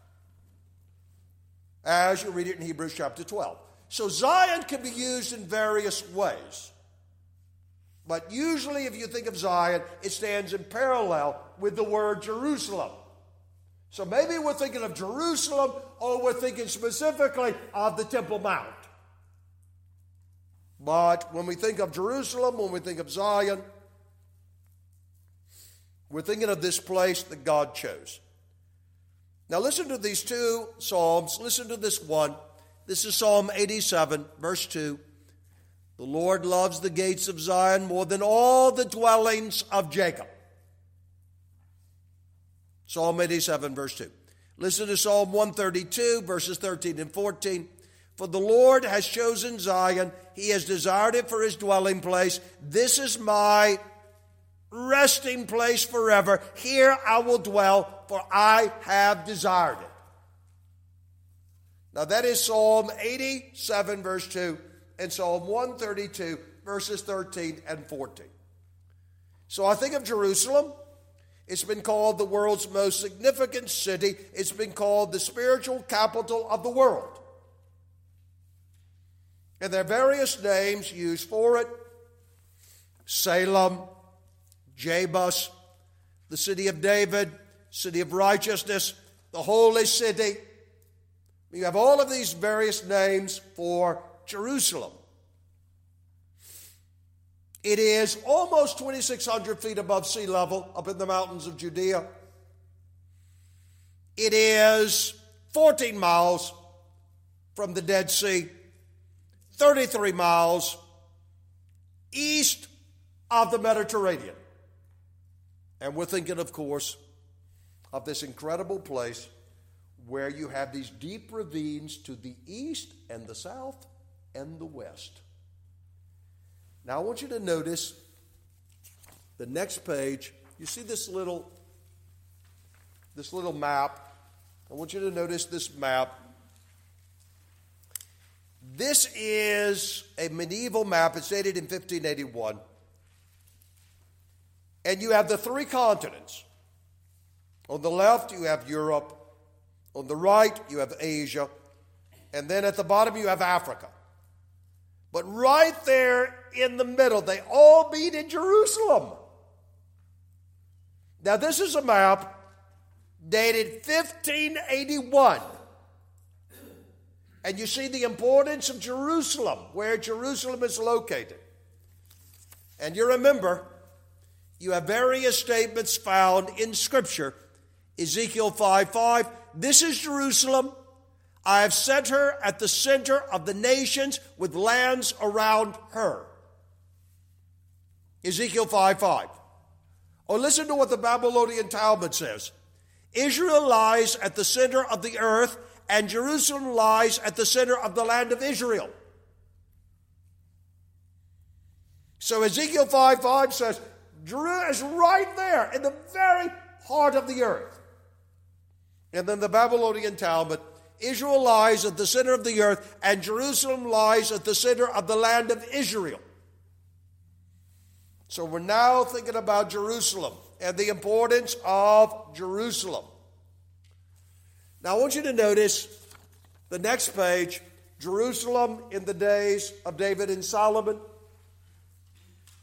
as you read it in Hebrews chapter 12. So Zion can be used in various ways. But usually if you think of Zion, it stands in parallel with the word Jerusalem. So maybe we're thinking of Jerusalem, or we're thinking specifically of the Temple Mount. But when we think of Jerusalem, when we think of Zion, we're thinking of this place that God chose. Now listen to these two Psalms. Listen to this one. This is Psalm 87, verse 2. The Lord loves the gates of Zion more than all the dwellings of Jacob. Psalm 87, verse 2. Listen to Psalm 132, verses 13 and 14. For the Lord has chosen Zion. He has desired it for his dwelling place. This is my resting place forever. Here I will dwell, for I have desired it. Now that is Psalm 87, verse 2, and Psalm 132, verses 13 and 14. So I think of Jerusalem. It's been called the world's most significant city. It's been called the spiritual capital of the world. And there are various names used for it. Salem, Jebus, the city of David, city of righteousness, the holy city. You have all of these various names for Jerusalem. It is almost 2,600 feet above sea level up in the mountains of Judea. It is 14 miles from the Dead Sea, 33 miles east of the Mediterranean. And we're thinking, of course, of this incredible place where you have these deep ravines to the east and the south and the west. Now I want you to notice the next page. You see this little map. I want you to notice this map. This is a medieval map. It's dated in 1581. And you have the three continents. On the left, you have Europe. On the right, you have Asia. And then at the bottom, you have Africa. But right there in the middle, they all meet in Jerusalem. Now, this is a map dated 1581. And you see the importance of Jerusalem, where Jerusalem is located. And you remember, you have various statements found in Scripture. Ezekiel 5:5, this is Jerusalem. I have set her at the center of the nations with lands around her. Ezekiel 5:5. Or listen to what the Babylonian Talmud says. Israel lies at the center of the earth, and Jerusalem lies at the center of the land of Israel. So Ezekiel 5:5 says, Jerusalem is right there in the very heart of the earth. And then the Babylonian Talmud, Israel lies at the center of the earth, and Jerusalem lies at the center of the land of Israel. So we're now thinking about Jerusalem and the importance of Jerusalem. Now I want you to notice the next page, Jerusalem in the days of David and Solomon.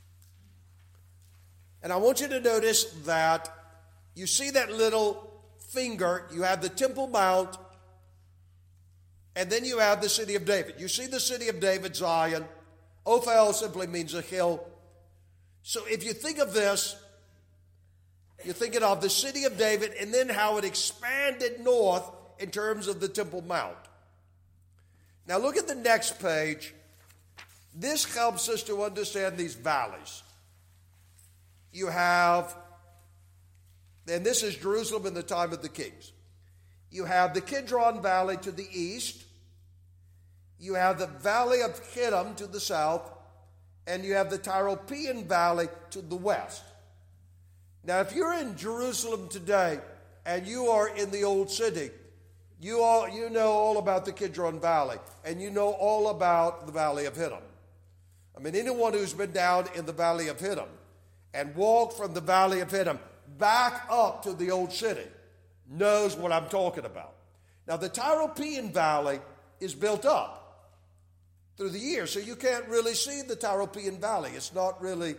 And I want you to notice that you see that little finger, you have the Temple Mount, and then you have the city of David. You see the city of David, Zion. Ophel simply means a hill. So if you think of this, you're thinking of the city of David and then how it expanded north in terms of the Temple Mount. Now look at the next page. This helps us to understand these valleys. You have, and this is Jerusalem in the time of the kings. You have the Kidron Valley to the east. You have the Valley of Hinnom to the south. And you have the Tyropoeon Valley to the west. Now, if you're in Jerusalem today and you are in the Old City, you know all about the Kidron Valley, and you know all about the Valley of Hinnom. I mean, anyone who's been down in the Valley of Hinnom and walked from the Valley of Hinnom back up to the Old City knows what I'm talking about. Now, the Tyropoeon Valley is built up through the years, so you can't really see the Tyropoeon Valley. It's not really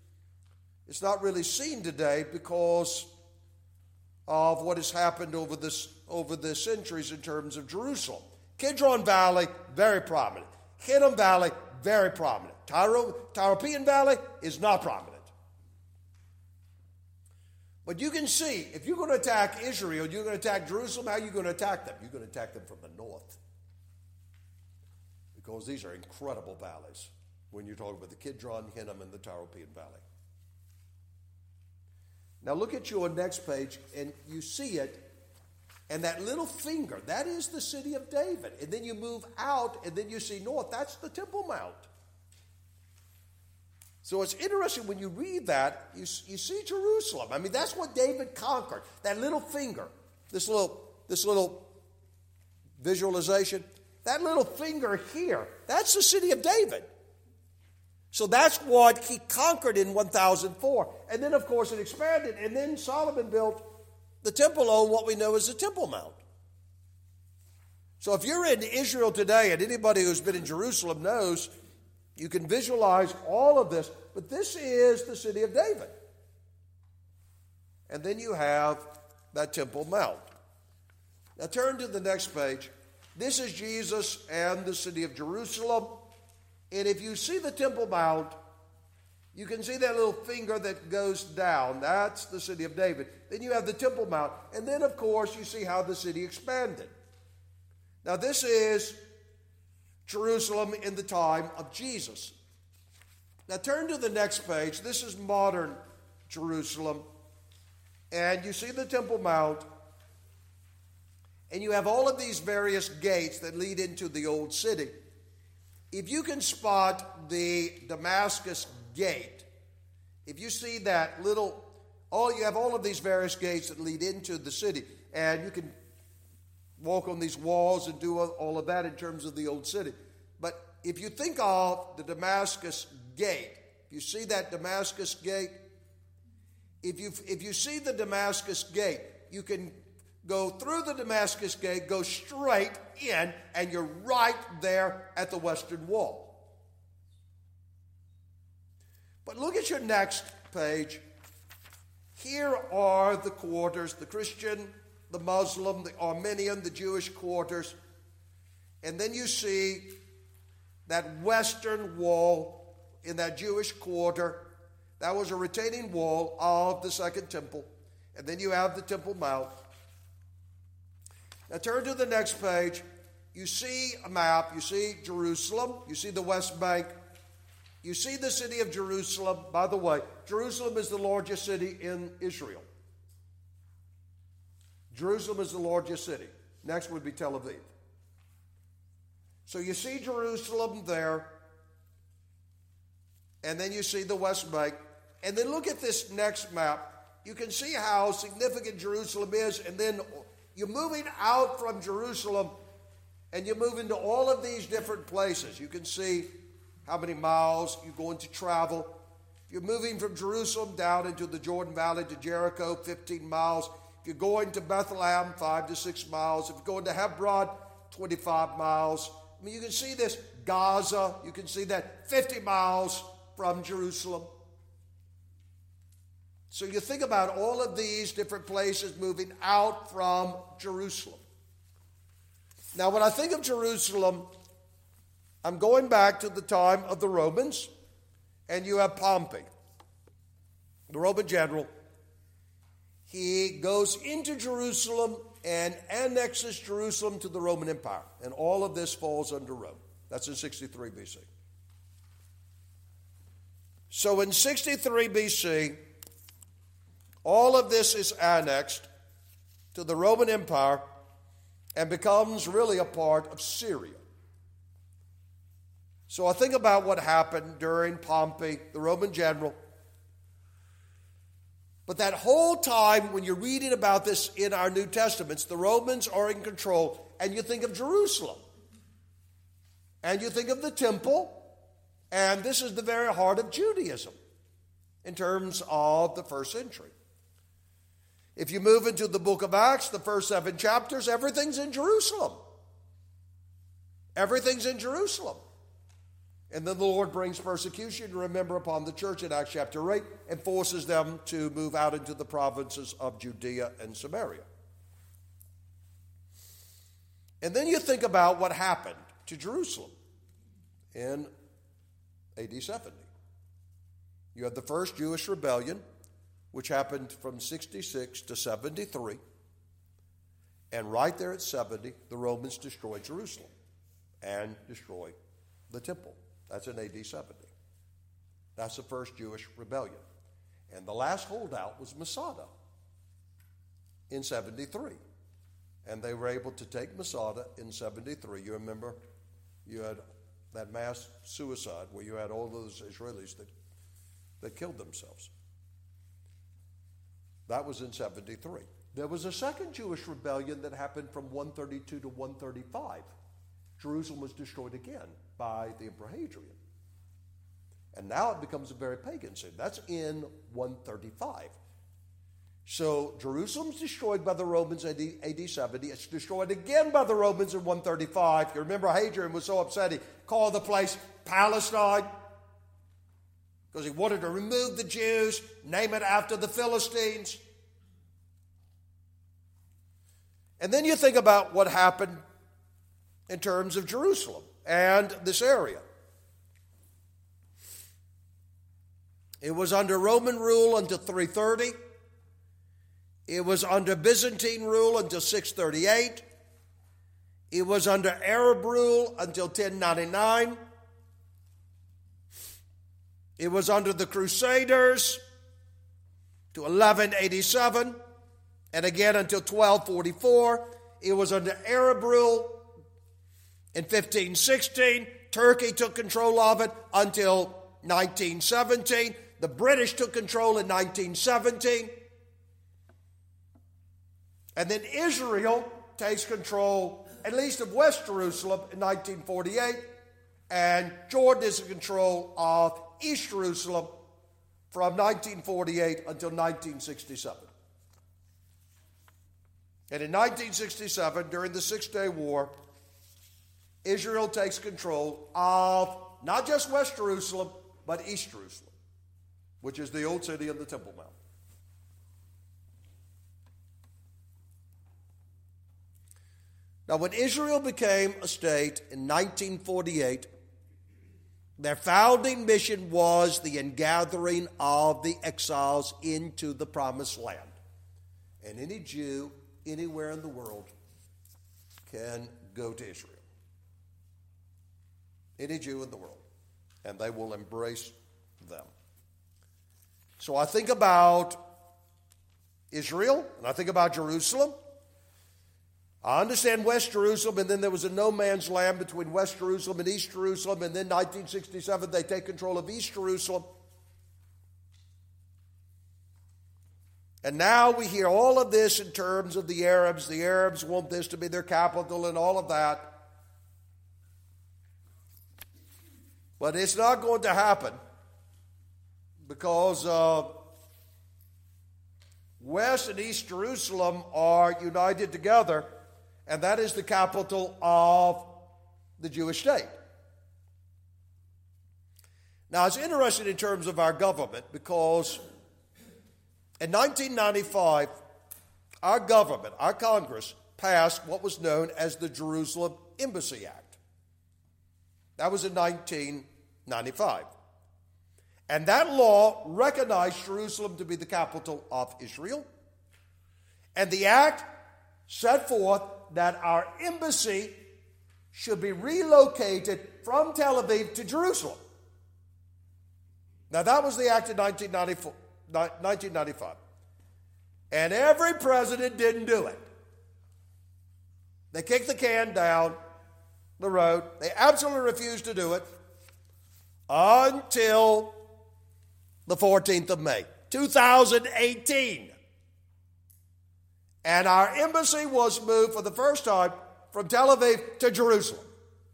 seen today because of what has happened over the centuries in terms of Jerusalem. Kidron Valley, very prominent. Hinnom Valley, very prominent. Tyropoeon Valley is not prominent. But you can see, if you're going to attack Israel, you're going to attack Jerusalem, how are you going to attack them? You're going to attack them from the north. Because these are incredible valleys when you're talking about the Kidron, Hinnom, and the Tyropoeon Valley. Now look at your next page, and you see it, and that little finger, that is the city of David. And then you move out, and then you see north. That's the Temple Mount. So it's interesting when you read that, you see Jerusalem. I mean, that's what David conquered. That little finger, this little visualization, that little finger here, that's the city of David. So that's what he conquered in 1004. And then, of course, it expanded. And then Solomon built the temple on what we know as the Temple Mount. So if you're in Israel today, and anybody who's been in Jerusalem knows, you can visualize all of this. But this is the city of David. And then you have that Temple Mount. Now turn to the next page. This is Jesus and the city of Jerusalem. And if you see the Temple Mount, you can see that little finger that goes down. That's the city of David. Then you have the Temple Mount. And then, of course, you see how the city expanded. Now, this is Jerusalem in the time of Jesus. Now, turn to the next page. This is modern Jerusalem. And you see the Temple Mount. And you have all of these various gates that lead into the old city. If you can spot the Damascus gate, if you see that you have all of these various gates that lead into the city, and you can walk on these walls and do all of that in terms of the old city. But if you think of the Damascus gate, you see that Damascus gate? If you see the Damascus gate, you can go through the Damascus gate, go straight in, and you're right there at the western wall. But look at your next page. Here are the quarters, the Christian, the Muslim, the Armenian, the Jewish quarters. And then you see that western wall in that Jewish quarter. That was a retaining wall of the Second Temple. And then you have the Temple Mount. Now turn to the next page. You see a map. You see Jerusalem. You see the West Bank. You see the city of Jerusalem. By the way, Jerusalem is the largest city in Israel. Jerusalem is the largest city. Next would be Tel Aviv. So you see Jerusalem there. And then you see the West Bank. And then look at this next map. You can see how significant Jerusalem is. And then you're moving out from Jerusalem, and you move into all of these different places. You can see how many miles you're going to travel. If you're moving from Jerusalem down into the Jordan Valley to Jericho, 15 miles. If you're going to Bethlehem, 5 to 6 miles. If you're going to Hebron, 25 miles. I mean, you can see this. Gaza, you can see that 50 miles from Jerusalem. So you think about all of these different places moving out from Jerusalem. Now, when I think of Jerusalem, I'm going back to the time of the Romans, and you have Pompey, the Roman general. He goes into Jerusalem and annexes Jerusalem to the Roman Empire, and all of this falls under Rome. That's in 63 BC. So in 63 BC, all of this is annexed to the Roman Empire and becomes really a part of Syria. So I think about what happened during Pompey, the Roman general. But that whole time, when you're reading about this in our New Testaments, the Romans are in control, and you think of Jerusalem, and you think of the temple, and this is the very heart of Judaism in terms of the first century. If you move into the book of Acts, the first 7 chapters, everything's in Jerusalem. Everything's in Jerusalem. And then the Lord brings persecution, remember, upon the church in Acts chapter 8 and forces them to move out into the provinces of Judea and Samaria. And then you think about what happened to Jerusalem in AD 70. You had the first Jewish rebellion, which happened from 66 to 73. And right there at 70, the Romans destroyed Jerusalem and destroyed the temple. That's in AD 70. That's the first Jewish rebellion. And the last holdout was Masada in 73. And they were able to take Masada in 73. You remember, you had that mass suicide where you had all those Israelis that killed themselves. That was in 73. There was a second Jewish rebellion that happened from 132 to 135. Jerusalem was destroyed again by the Emperor Hadrian. And now it becomes a very pagan city. That's in 135. So Jerusalem's destroyed by the Romans AD 70. It's destroyed again by the Romans in 135. You remember Hadrian was so upset he called the place Palestine because he wanted to remove the Jews, name it after the Philistines. And then you think about what happened in terms of Jerusalem and this area. It was under Roman rule until 330. It was under Byzantine rule until 638. It was under Arab rule until 1099. It was under the Crusaders to 1187, and again until 1244. It was under Arab rule in 1516. Turkey took control of it until 1917. The British took control in 1917. And then Israel takes control, at least of West Jerusalem, in 1948. And Jordan is in control of East Jerusalem from 1948 until 1967. And in 1967, during the Six-Day War, Israel takes control of not just West Jerusalem, but East Jerusalem, which is the old city of the Temple Mount. Now, when Israel became a state in 1948, their founding mission was the ingathering of the exiles into the Promised Land. And any Jew anywhere in the world can go to Israel. Any Jew in the world. And they will embrace them. So I think about Israel, and I think about Jerusalem. I understand West Jerusalem, and then there was a no man's land between West Jerusalem and East Jerusalem, and then 1967 they take control of East Jerusalem. And now we hear all of this in terms of the Arabs. The Arabs want this to be their capital and all of that. But it's not going to happen because West and East Jerusalem are united together, and that is the capital of the Jewish state. Now, it's interesting in terms of our government because In 1995, our government, our Congress, passed what was known as the Jerusalem Embassy Act. That was in 1995. And that law recognized Jerusalem to be the capital of Israel. And the act set forth that our embassy should be relocated from Tel Aviv to Jerusalem. Now, that was the act in 1995. And every president didn't do it. They kicked the can down the road. They absolutely refused to do it until the 14th of May, 2018. And our embassy was moved for the first time from Tel Aviv to Jerusalem.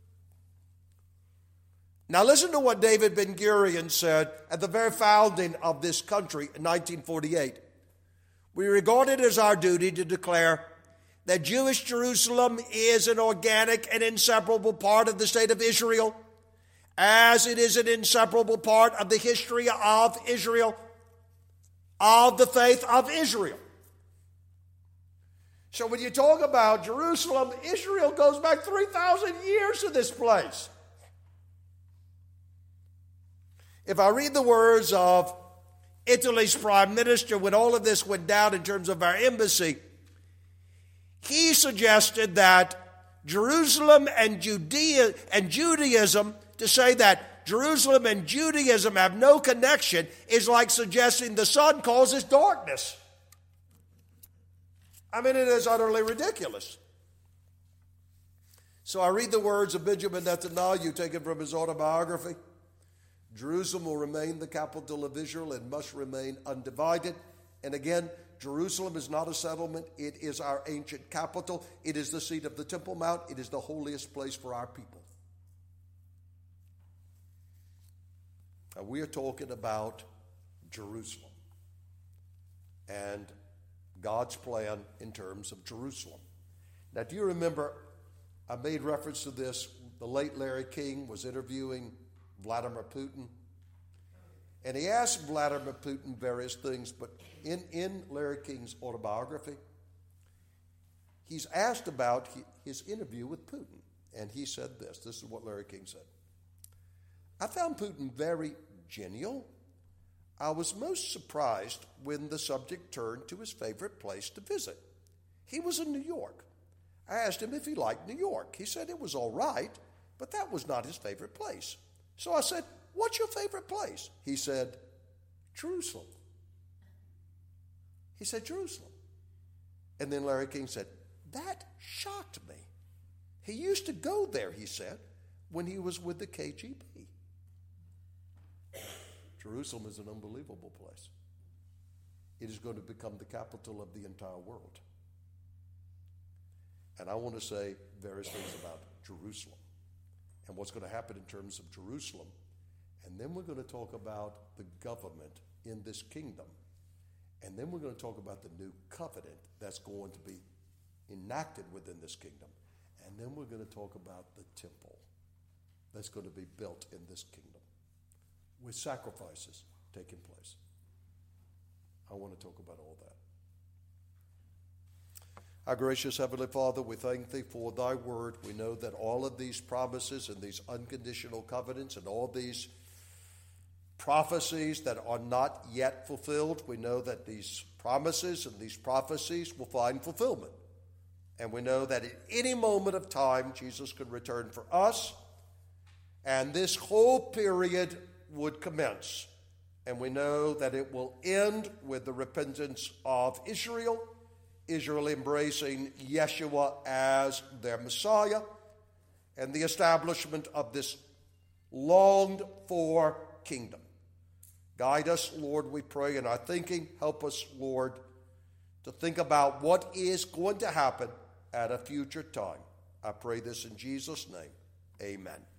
Now listen to what David Ben-Gurion said at the very founding of this country in 1948. We regard it as our duty to declare that Jewish Jerusalem is an organic and inseparable part of the state of Israel, as it is an inseparable part of the history of Israel, of the faith of Israel. So when you talk about Jerusalem, Israel goes back 3,000 years to this place. If I read the words of Italy's prime minister when all of this went down in terms of our embassy, he suggested that Jerusalem and Judaism, to say that Jerusalem and Judaism have no connection, is like suggesting the sun causes darkness. I mean, it is utterly ridiculous. So I read the words of Benjamin Netanyahu, taken from his autobiography. Jerusalem will remain the capital of Israel and must remain undivided. And again, Jerusalem is not a settlement. It is our ancient capital. It is the seat of the Temple Mount. It is the holiest place for our people. Now, we are talking about Jerusalem and God's plan in terms of Jerusalem. Now, do you remember, I made reference to this, the late Larry King was interviewing Vladimir Putin, and he asked Vladimir Putin various things, but in Larry King's autobiography, he's asked about his interview with Putin, and he said this. This is what Larry King said. I found Putin very genial. I was most surprised when the subject turned to his favorite place to visit. He was in New York. I asked him if he liked New York. He said it was all right, but that was not his favorite place. So I said, what's your favorite place? He said, Jerusalem. He said, Jerusalem. And then Larry King said, that shocked me. He used to go there, he said, when he was with the KGB. Jerusalem is an unbelievable place. It is going to become the capital of the entire world. And I want to say various things about Jerusalem and what's going to happen in terms of Jerusalem. And then we're going to talk about the government in this kingdom. And then we're going to talk about the new covenant that's going to be enacted within this kingdom. And then we're going to talk about the temple that's going to be built in this kingdom, with sacrifices taking place. I want to talk about all that. Our gracious Heavenly Father, we thank Thee for Thy word. We know that all of these promises and these unconditional covenants and all these prophecies that are not yet fulfilled, we know that these promises and these prophecies will find fulfillment. And we know that at any moment of time, Jesus could return for us, and this whole period would commence. And we know that it will end with the repentance of Israel, Israel embracing Yeshua as their Messiah, and the establishment of this longed-for kingdom. Guide us, Lord, we pray, in our thinking. Help us, Lord, to think about what is going to happen at a future time. I pray this in Jesus' name. Amen.